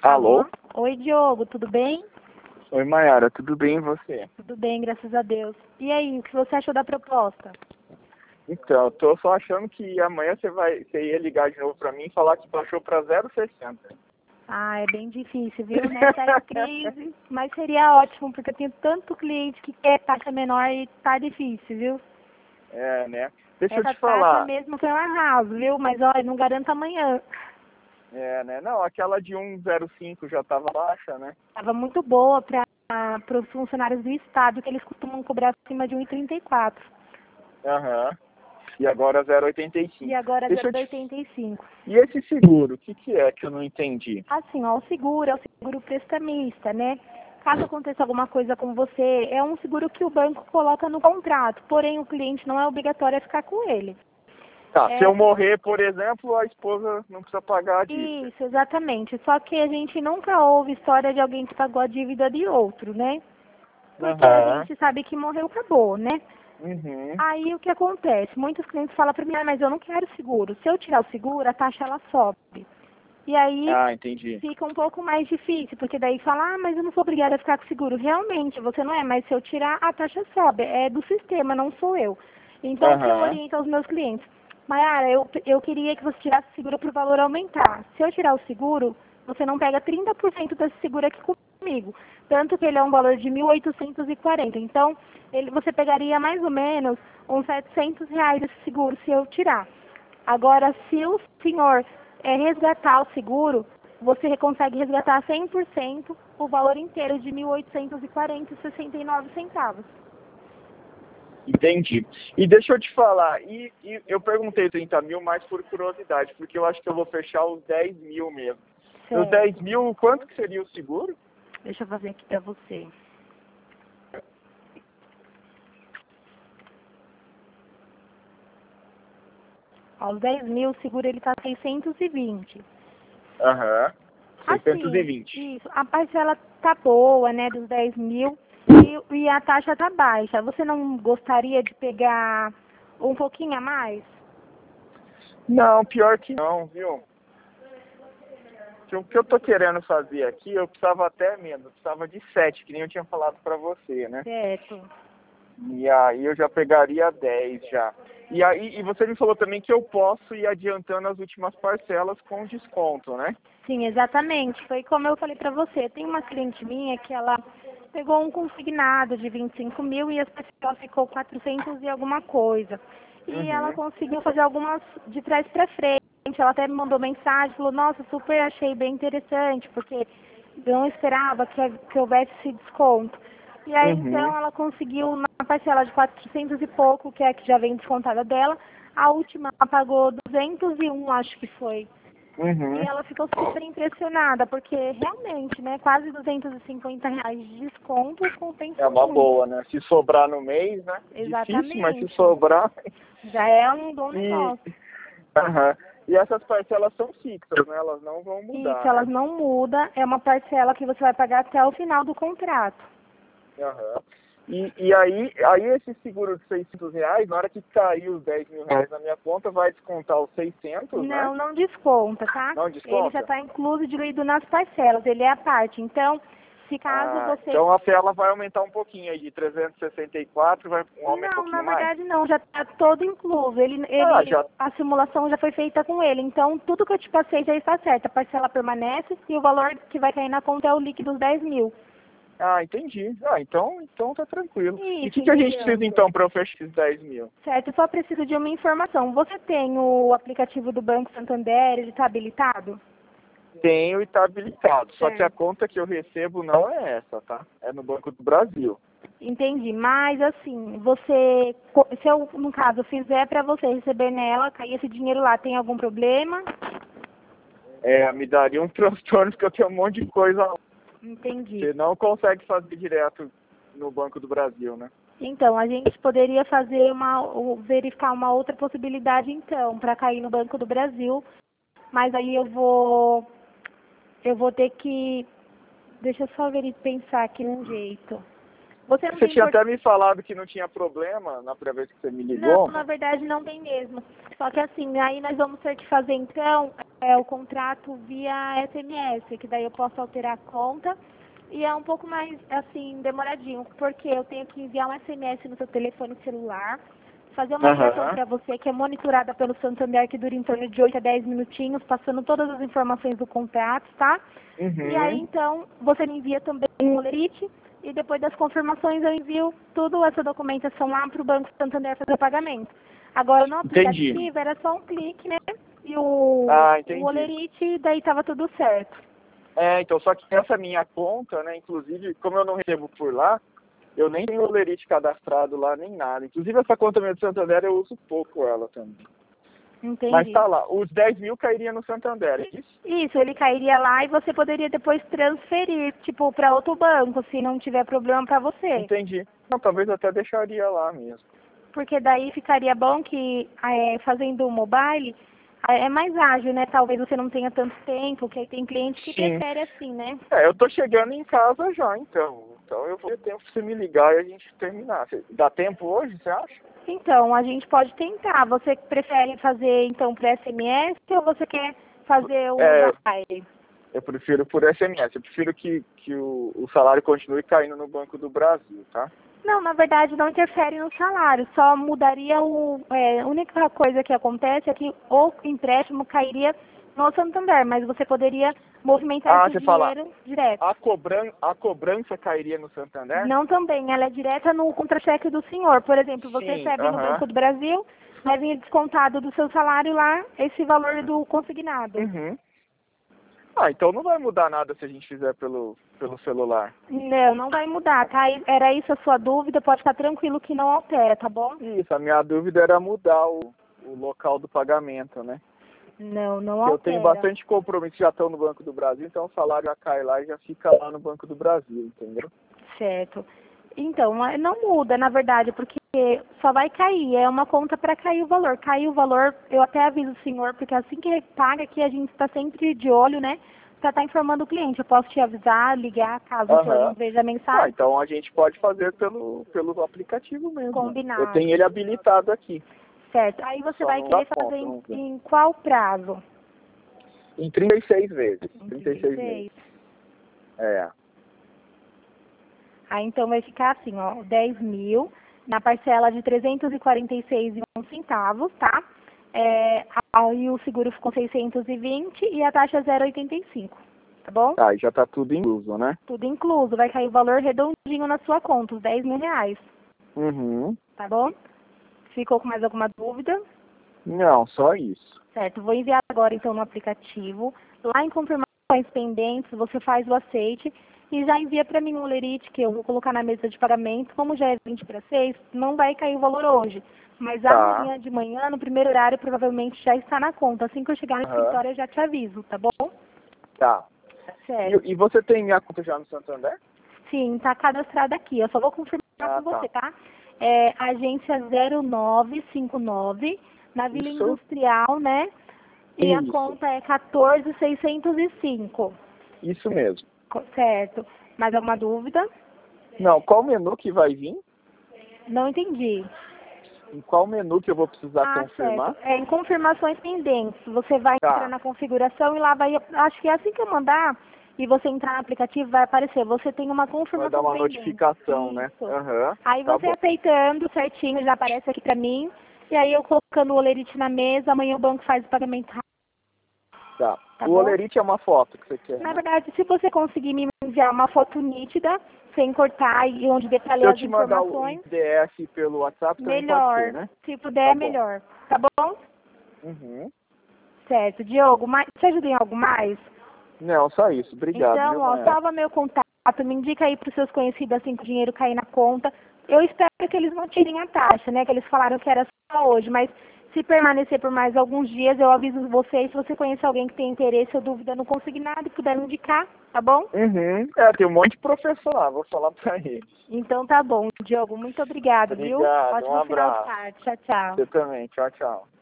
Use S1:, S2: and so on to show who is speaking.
S1: Alô?
S2: Alô? Oi, Diogo, tudo bem?
S1: Oi, Mayara, tudo bem e você?
S2: Tudo bem, graças a Deus. E aí, o que você achou da proposta?
S1: Então, eu tô só achando que amanhã você ia ligar de novo pra mim e falar que baixou pra 0,60.
S2: Ah, é bem difícil, viu? Nessa crise, mas seria ótimo, porque eu tenho tanto cliente que quer taxa menor e tá difícil, viu?
S1: É, né? Deixa eu
S2: Essa
S1: te
S2: taxa
S1: falar.
S2: mesmo foi um arraso, viu? Mas olha, não garanto amanhã.
S1: É, né? Não, aquela de 1,05 já tava baixa, né?
S2: Tava muito boa para os funcionários do Estado, que eles costumam cobrar acima de 1,34.
S1: Aham. E agora 0,85.
S2: E agora
S1: Deixa eu te...
S2: 0,85.
S1: E esse seguro, o que que é que eu não entendi?
S2: Assim, ó, o seguro é o seguro prestamista, né? Caso aconteça alguma coisa com você, é um seguro que o banco coloca no contrato, porém o cliente não é obrigatório a ficar com ele.
S1: Tá, se eu
S2: É,
S1: morrer, por exemplo, a esposa não precisa pagar a dívida.
S2: isso, exatamente. Só que a gente nunca ouve história de alguém que pagou a dívida de outro, né? Porque a
S1: Aham.
S2: gente sabe que morreu, acabou, né?
S1: Uhum.
S2: Aí o que acontece? Muitos clientes falam para mim, ah, mas eu não quero seguro. Se eu tirar o seguro, a taxa ela sobe. E aí
S1: Ah, entendi.
S2: fica um pouco mais difícil, porque daí fala, ah, mas eu não sou obrigada a ficar com seguro. Realmente, você não é, mas se eu tirar, a taxa sobe. É do sistema, não sou eu. Então, o que eu
S1: Aham.
S2: oriento aos meus clientes? Mayara, eu queria que você tirasse o seguro para o valor aumentar. Se eu tirar o seguro, você não pega 30% desse seguro aqui comigo. Tanto que ele é um valor de 1.840. Então, você pegaria mais ou menos uns R$ 700 esse seguro se eu tirar. Agora, se o senhor resgatar o seguro, você consegue resgatar 100% o valor inteiro de 1.840,69 centavos.
S1: Entendi. E deixa eu te falar, e eu perguntei 30 mil mais por curiosidade, porque eu acho que eu vou fechar os 10 mil mesmo. Os
S2: Certo.
S1: 10 mil, quanto que seria o seguro?
S2: Deixa eu fazer aqui para você. Aos 10 mil, o seguro ele está 620.
S1: Aham.
S2: Assim,
S1: 620.
S2: isso. A parcela tá boa, né, dos 10 mil, e a taxa tá baixa. Você não gostaria de pegar um pouquinho a mais?
S1: Não, pior que não, viu? O que eu tô querendo fazer aqui, eu precisava até menos, eu precisava de 7, que nem eu tinha falado pra você, né?
S2: Certo.
S1: E aí eu já pegaria 10 já. E aí, e você me falou também que eu posso ir adiantando as últimas parcelas com desconto, né?
S2: Sim, exatamente. Foi como eu falei para você. Tem uma cliente minha que ela pegou um consignado de 25 mil e as pessoas ficou 400 e alguma coisa. E ela
S1: Uhum.
S2: conseguiu fazer algumas de trás para frente. Ela até me mandou mensagem, falou, nossa, super achei bem interessante, porque eu não esperava que houvesse esse desconto. E aí,
S1: Uhum.
S2: então, ela conseguiu, na parcela de 400 e pouco, que é a que já vem descontada dela, a última ela pagou 201, acho que foi. E
S1: Uhum.
S2: ela ficou super impressionada, porque realmente, né, quase R$ 250 de desconto
S1: É
S2: compensa
S1: uma
S2: muito.
S1: boa, né? Se sobrar no mês, né? Difícil, mas se
S2: Exatamente.
S1: sobrar.
S2: Já é um bom
S1: E,
S2: negócio.
S1: aham. E essas parcelas são fixas, né? Elas não vão
S2: Isso,
S1: mudar,
S2: elas
S1: né?
S2: não mudam, é uma parcela que você vai pagar até o final do contrato.
S1: Aham. E aí esse seguro de R$ 600, na hora que cair os 10 mil reais na minha conta, vai descontar os 600, né?
S2: Não, não desconta, tá?
S1: Não
S2: Ele já
S1: desconta?
S2: está incluso diluído nas parcelas, ele é a parte. Então, se caso
S1: Ah,
S2: você...
S1: então a tela vai aumentar um pouquinho aí, de 364, vai aumenta um
S2: Não, na
S1: pouquinho mais?
S2: verdade não, já está todo incluso.
S1: Ah, já.
S2: A simulação já foi feita com ele. Então, tudo que eu te passei já está certo. A parcela permanece e o valor que vai cair na conta é o líquido dos 10 mil.
S1: Ah, entendi. Ah, então tá tranquilo. E o
S2: Isso,
S1: que a gente
S2: entendeu?
S1: precisa então para eu fechar esses 10 mil?
S2: Certo, eu só preciso de uma informação. Você tem o aplicativo do Banco Santander, ele está habilitado?
S1: Tenho e tá habilitado. Só que a
S2: Certo.
S1: conta que eu recebo não é essa, tá? É no Banco do Brasil.
S2: Entendi, mas assim, se eu, no caso, fizer para você receber nela, cair esse dinheiro lá, tem algum problema?
S1: É, me daria um transtorno porque eu tenho um monte de coisa lá.
S2: Entendi.
S1: Você não consegue fazer direto no Banco do Brasil, né?
S2: Então, a gente poderia verificar uma outra possibilidade, então, para cair no Banco do Brasil, mas aí eu vou ter que, deixa eu só pensar aqui num jeito. Você não
S1: Você
S2: tem
S1: tinha até me falado que não tinha problema na primeira vez que você me ligou.
S2: Não, na verdade não tem mesmo. Só que assim, aí nós vamos ter que fazer então o contrato via SMS, que daí eu posso alterar a conta. E é um pouco mais, assim, demoradinho, porque eu tenho que enviar um SMS no seu telefone celular, fazer uma ligação para você que é monitorada pelo Santander, que dura em torno de 8 a 10 minutinhos, passando todas as informações do contrato, tá? E aí, então, você me envia também um lerite, e depois das confirmações eu envio toda essa documentação lá para o Banco Santander fazer o pagamento. Agora, no aplicativo, era só um clique, né? E o olerite, daí estava tudo certo.
S1: Então, só que essa minha conta, né, inclusive, como eu não recebo por lá, eu nem tenho o olerite cadastrado lá, nem nada. Inclusive, essa conta minha do Santander, eu uso pouco ela também.
S2: Entendi.
S1: Mas tá lá, os 10 mil cairiam no Santander, é isso?
S2: Isso, ele cairia lá e você poderia depois transferir, tipo, para outro banco, se não tiver problema para você.
S1: Entendi. Não, talvez eu até deixaria lá mesmo.
S2: Porque daí ficaria bom que, fazendo o mobile, é mais ágil, né? Talvez você não tenha tanto tempo, que aí tem cliente que prefere assim, né?
S1: Eu tô chegando em casa já, então. Então eu vou ter tempo pra você me ligar e a gente terminar. Dá tempo hoje, você acha?
S2: Então, a gente pode tentar. Você prefere fazer, então, por SMS ou você quer fazer o mobile?
S1: Eu prefiro por SMS. Eu prefiro que o salário continue caindo no Banco do Brasil, tá?
S2: Não, na verdade não interfere no salário, só mudaria a única coisa que acontece é que o empréstimo cairia no Santander, mas você poderia movimentar esse dinheiro direto.
S1: A cobrança cairia no Santander?
S2: Não também, ela é direta no contra-cheque do senhor. Por exemplo, você recebe no Banco do Brasil, vai vir descontado do seu salário lá esse valor do consignado.
S1: Então não vai mudar nada se a gente fizer pelo celular.
S2: Não, não vai mudar, tá? Era isso a sua dúvida, pode ficar tranquilo que não altera, tá bom?
S1: Isso, a minha dúvida era mudar o local do pagamento, né?
S2: Não altera.
S1: Eu tenho bastante compromisso, já estão no Banco do Brasil, então o salário já cai lá e já fica lá no Banco do Brasil, entendeu?
S2: Certo. Então, não muda, na verdade, porque só vai cair, é uma conta para cair o valor. Cair o valor, eu até aviso o senhor, porque assim que ele paga aqui, a gente está sempre de olho, né? Para estar informando o cliente. Eu posso te avisar, ligar, caso o senhor não veja a mensagem.
S1: Então a gente pode fazer pelo aplicativo mesmo.
S2: Combinado.
S1: Eu tenho ele habilitado aqui.
S2: Certo. Aí você vai querer fazer em qual prazo?
S1: Em 36 vezes. 36 vezes.
S2: Aí então vai ficar assim, ó, 10 mil na parcela de 346,01 centavos, tá? Aí o seguro ficou 620 e a taxa 0,85, tá bom?
S1: Tá, e já tá tudo incluso, né?
S2: Tudo incluso, vai cair o valor redondinho na sua conta, os 10 mil reais. Tá bom? Ficou com mais alguma dúvida?
S1: Não, só isso.
S2: Certo, vou enviar agora então no aplicativo. Lá em confirmações pendentes, você faz o aceite e já envia para mim o lerite que eu vou colocar na mesa de pagamento. Como já é 20 para 6, não vai cair o valor hoje. Mas amanhã de manhã, no primeiro horário, provavelmente já está na conta. Assim que eu chegar no escritório, eu já te aviso, tá bom?
S1: Tá.
S2: Certo.
S1: E você tem minha conta já no Santander?
S2: Sim, está cadastrada aqui. Eu só vou confirmar com você, tá? Agência 0959, na Vila Industrial, né? E a conta é 14.605.
S1: Isso mesmo.
S2: Certo. Mais alguma dúvida?
S1: Não, qual menu que vai vir?
S2: Não entendi.
S1: Em qual menu que eu vou precisar confirmar?
S2: Certo. Em confirmações pendentes. Você vai entrar na configuração e lá vai... Acho que é assim que eu mandar e você entrar no aplicativo, vai aparecer. Você tem uma confirmação
S1: pendente. Vai dar uma
S2: pendente.
S1: notificação, né?
S2: Aí você aceitando certinho, já aparece aqui pra mim. E aí eu colocando o olerite na mesa, amanhã o banco faz o pagamento rápido.
S1: Tá. O olerite é uma foto que você quer,
S2: Na verdade, se você conseguir me enviar uma foto nítida, sem cortar e onde detalhar as informações...
S1: Se eu te mandar o PDF pelo WhatsApp, também
S2: melhor,
S1: pode ser, né?
S2: Se puder, melhor. Tá bom? Certo. Diogo, te ajuda em algo mais?
S1: Não, só isso. Obrigado.
S2: Então, salva meu contato, me indica aí para os seus conhecidos assim que o dinheiro cair na conta. Eu espero que eles não tirem a taxa, né? Que eles falaram que era só hoje, mas se permanecer por mais alguns dias, eu aviso vocês. Se você conhece alguém que tem interesse ou dúvida no consignado, puder me indicar, tá bom?
S1: Tem um monte de professor lá, vou falar para eles.
S2: Então tá bom, Diogo. Muito obrigado, viu?
S1: Obrigado,
S2: Ótimo final de tarde. Tchau, tchau.
S1: Você também. Tchau, tchau.